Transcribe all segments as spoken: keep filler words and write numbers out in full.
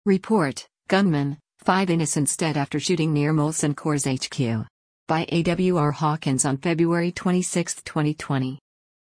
Report, gunman, five innocents dead after shooting near Molson Coors H Q. By A W R Hawkins on February twenty-sixth, twenty twenty.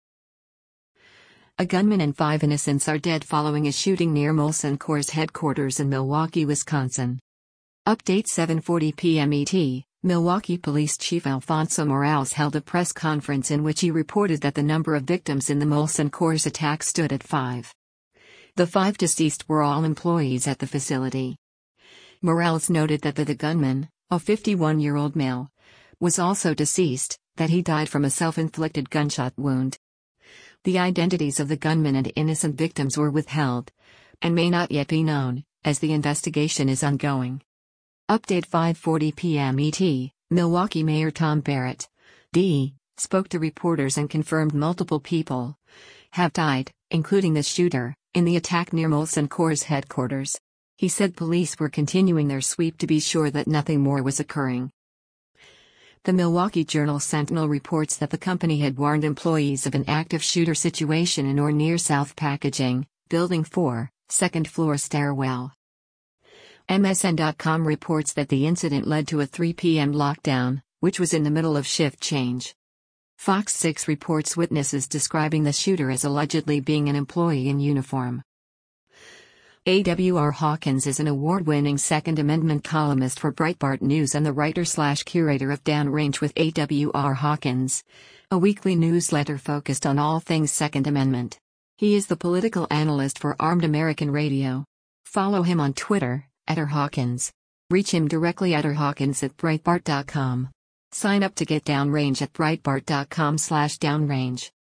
A gunman and five innocents are dead following a shooting near Molson Coors headquarters in Milwaukee, Wisconsin. Update seven forty p m E T, Milwaukee Police Chief Alfonso Morales held a press conference in which he reported that the number of victims in the Molson Coors attack stood at five. The five deceased were all employees at the facility. Morales noted that the, the gunman, a fifty-one-year-old male, was also deceased, that he died from a self-inflicted gunshot wound. The identities of the gunman and innocent victims were withheld, and may not yet be known, as the investigation is ongoing. Update five forty p m E T, Milwaukee Mayor Tom Barrett, D, spoke to reporters and confirmed multiple people have died, including the shooter, in the attack near Molson Coors headquarters. He said police were continuing their sweep to be sure that nothing more was occurring. The Milwaukee Journal-Sentinel reports that the company had warned employees of an active shooter situation in or near South Packaging, Building four, second floor stairwell. M S N dot com reports that the incident led to a three p m lockdown, which was in the middle of shift change. Fox six reports witnesses describing the shooter as allegedly being an employee in uniform. A W R Hawkins is an award-winning Second Amendment columnist for Breitbart News and the writer-slash-curator of Downrange with A W R Hawkins, a weekly newsletter focused on all things Second Amendment. He is the political analyst for Armed American Radio. Follow him on Twitter, at R Hawkins. Reach him directly at rhawkins at breitbart dot com. Sign up to get Downrange at breitbart dot com slash downrange.